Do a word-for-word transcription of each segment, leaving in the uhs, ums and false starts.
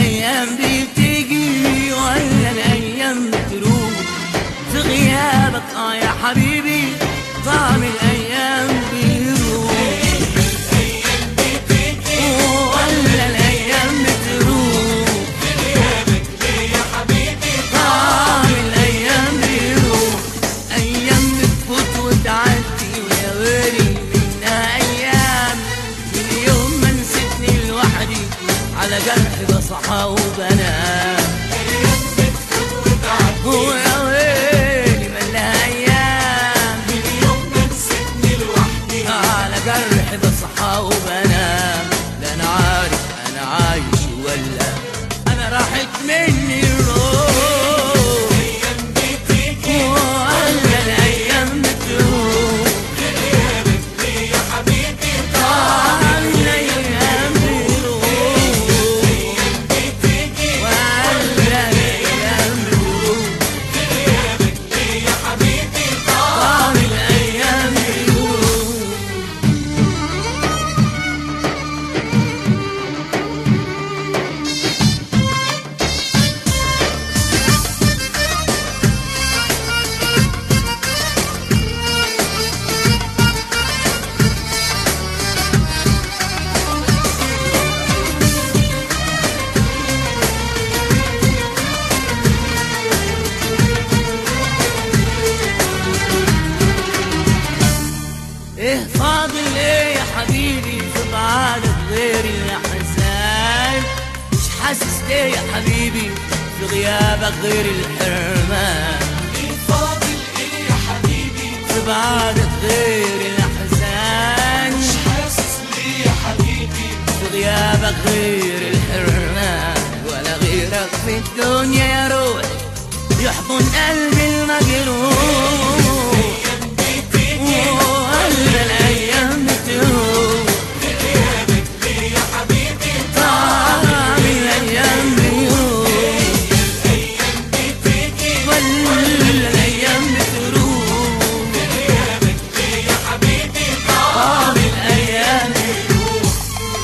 الايام بتيجي ولا الايام بتروح في غيابك اه يا حبيبي طعم الايام بيروح ولا الايام بتروح في غيابك ليه يا حبيبي طعم الايام بيروح ايام بتفوت وتعدي ويا ويلي منها ايام من يوم ما نسيتني لوحدي على جرح بصحى وبنام ايام بتفوت وتعدي ويا ويلي مالها ايام من يوم ما نسيتني لوحدي على جرح بصحى وبنام لا انا عارف انا عايش ولا انا راحت مني الروح ايام بتيجي ولا الايام بتروح غيابك ليه يا حبيبي طعم الايام بيروح ايام بتيجي ولا الايام بتروح غيابك ليه يا حبيبي طعم الايام بيروح ايه فاضل ايه يا حبيبي في بعدك غير الاحزان مش حاسس ليه يا حبيبي في غيابك غير الحرمان ايه فاضل ايه يا حبيبي في بعدك غير الاحزان مش حاسس ليه يا حبيبي في غيابك غير الحرمان ولا غيرك في الدنيا يا روحي يحضن قلبي المجروح ولا الايام بتروح غيابك ليه يا حبيبي طعم الايام بيروح الايام بتيجي ولا الايام بتروح غيابك ليه يا حبيبي طعم الايام بيروح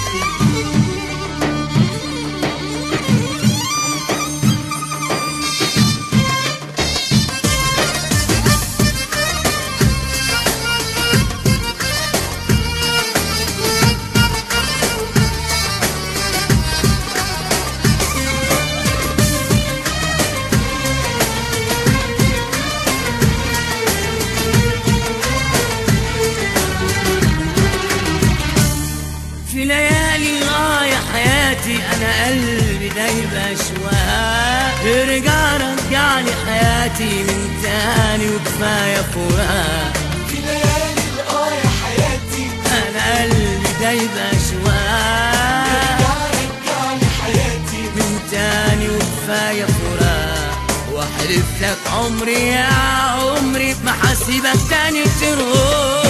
في ليالي اه يا حياتي انا قلبي دايب اشواق ارجع رجعني حياتي من تاني وكفايه فراق في ليالي اه يا حياتي انا قلبي دايب اشواق ارجع رجعني حياتي من تاني وكفايه فراق واحلف لك عمري يا عمري بمحاسبك تاني تروح